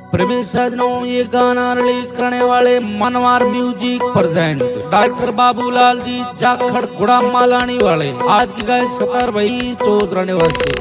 प्रेमी सजनों, ये गाना रिलीज करने वाले Manwar music present doctor Babulal ji Jakhar Gura Malani वाले। आज की गायक सतार भाई चौधरी निवासी।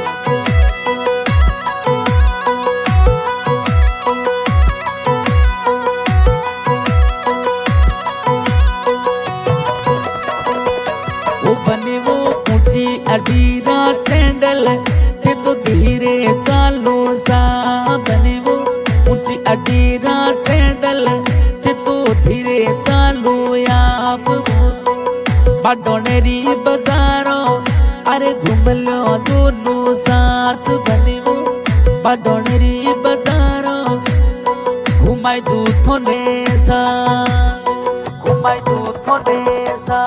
वो बने वो ऊंची अडीरा चैंडल थे तो धीरे चालो सा। बने वो ऊंची अडीरा चैंडल थे तो धीरे चालो आप। बाडोनेरी बाजारो अरे घूम लो दोनों साथ। बने वो बाडोनेरी बाजारो घुमाई दू थोने सा, घुमाई दू थोने सा।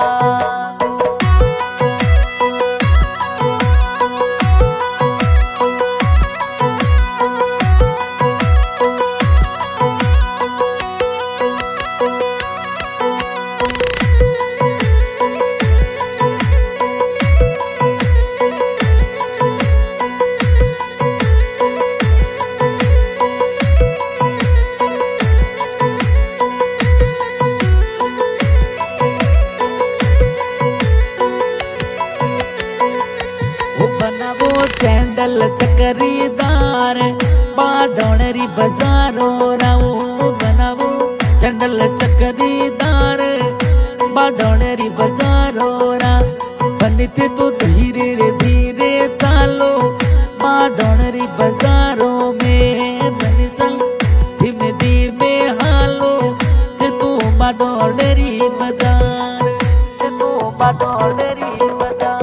चैंडल चकरीदार बाडोनेरी बाजारो रावो। बनावो चैंडल चकरीदार बाडोनेरी बाजारो रा। बने थे तो धीरे रे धीरे चालो बाडोनेरी बाजारो में। बने संग धीमे धीमे हालो थे तो बाडोनेरी बाजार, थे तो बाडोनेरी बाजार।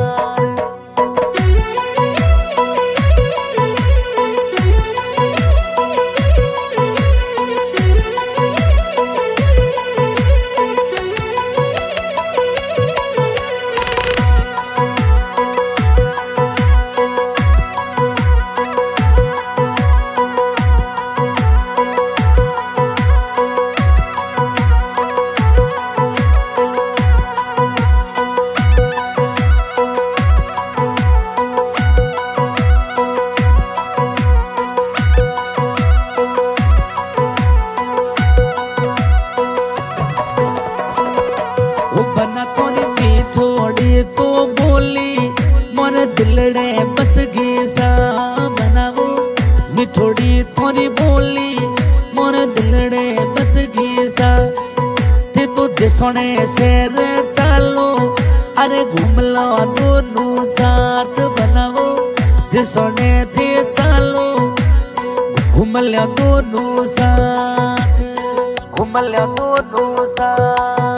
तो बोली मोर दिलड़े बस गीसा। बनावो मिठोड़ी थोड़ी बोली मोर दिलड़े बस गीसा। थे तो जिसने शेर चालो अरे घूम लो दोनों साथ। बनावो जिसने थे चालो घूम लो दोनों साथ, घूम लो दोनों साथ।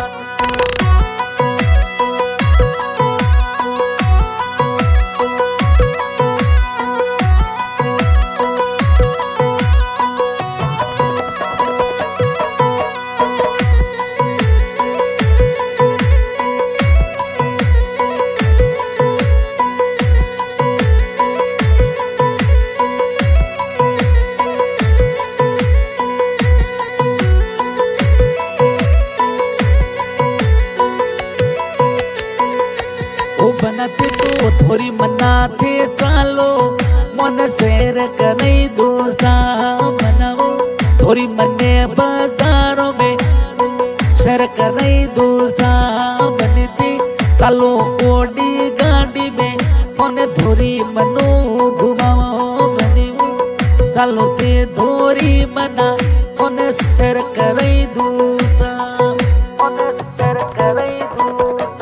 बनाते तो थोड़ी मनाते चालो मन शेर करे दोसा। बनाओ थोड़ी मने बाजारों में शेर करे दोसा। बनते चालो ओडी गाड़ी में थोने थोड़ी मनो घुमाओ। बने चालो ते थोड़ी मना थोने शेर करे दोसा, थोने शेर करे दोसा।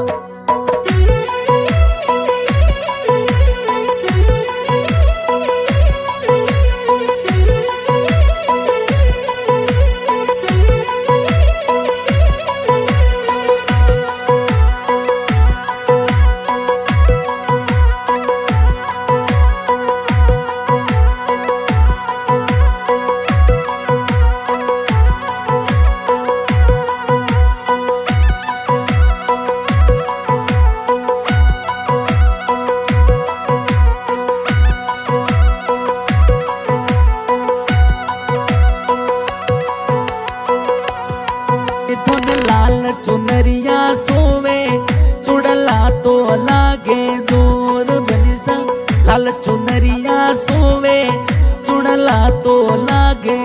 चुनरिया सोवे चुड़ला तो लागे जोर। बनी सा लाल चुनरिया सोवे चुड़ला तो लागे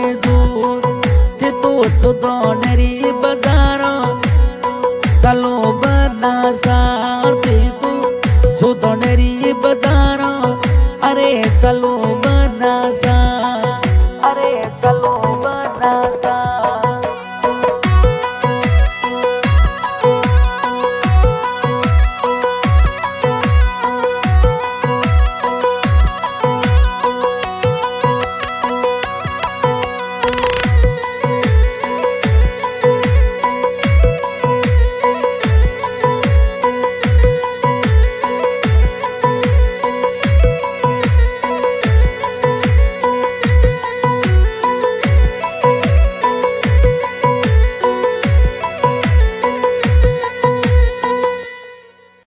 सुदोनेरी बाजारो चलो बनासा से तू सुदोनेरी बाजारो अरे चलो बनासा अरे चलो